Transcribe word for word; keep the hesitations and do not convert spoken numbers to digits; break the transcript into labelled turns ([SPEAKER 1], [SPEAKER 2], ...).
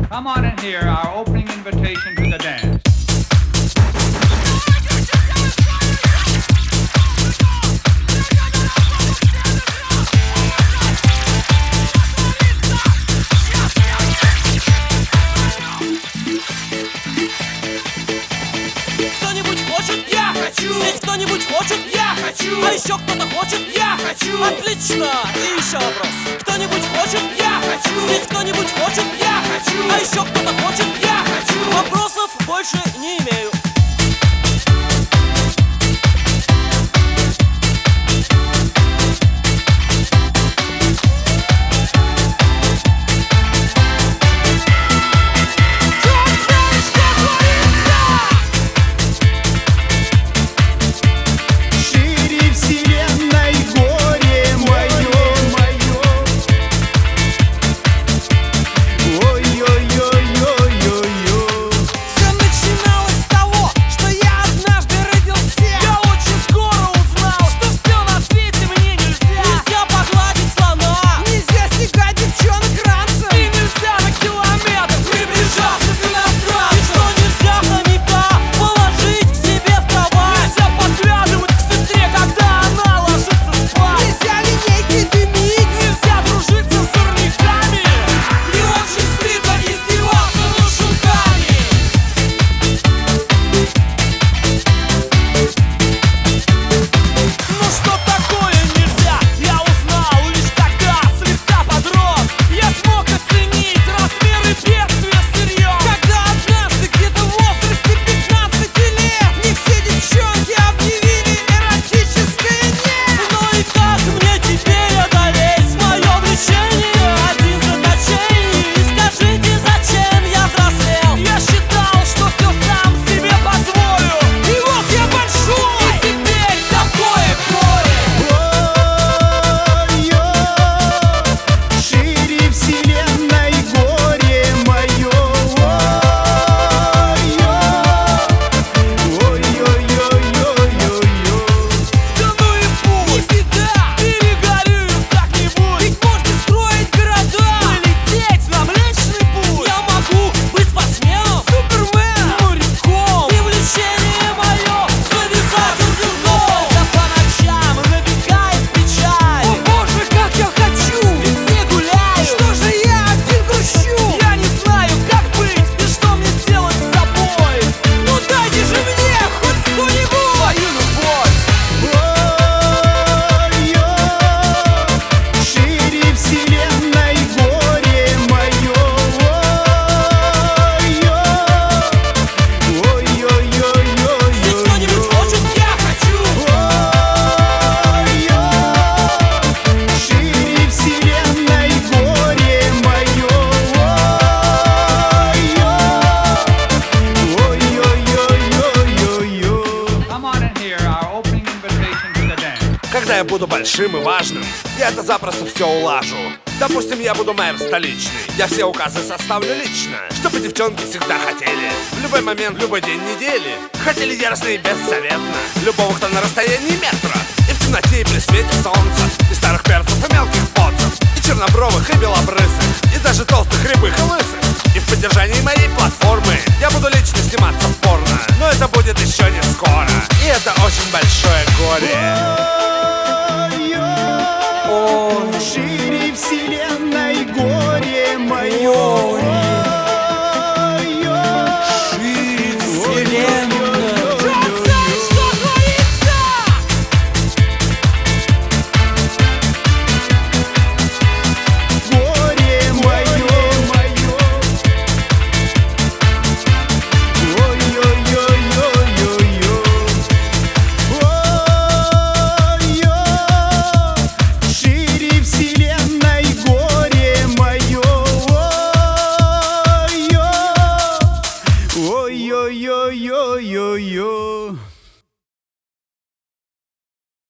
[SPEAKER 1] Come on and hear our opening invitation to the dance.
[SPEAKER 2] Кто-нибудь хочет? Я хочу! Здесь кто-нибудь хочет? Я хочу! А еще кто-то хочет? Я хочу! Отлично! И еще вопрос. Кто-нибудь хочет? Я хочу! Здесь кто-нибудь хочет? Я хочу! А еще кто-то хочет? Я хочу! Вопросов больше не имею.
[SPEAKER 3] Когда я буду большим и важным, я это запросто все улажу. Допустим, я буду мэр столичный, я все указы составлю лично, чтобы девчонки всегда хотели, в любой момент, в любой день недели, хотели яростно и беззаветно любого, кто на расстоянии метра, и в темноте, и при свете солнца, и старых перцев, и мелких поцев, и чернобровых, и белобрысых, и даже толстых, рябых и лысых. И в поддержании моей платформы я буду лично сниматься в порно, но это будет еще не скоро, и это очень большое горе.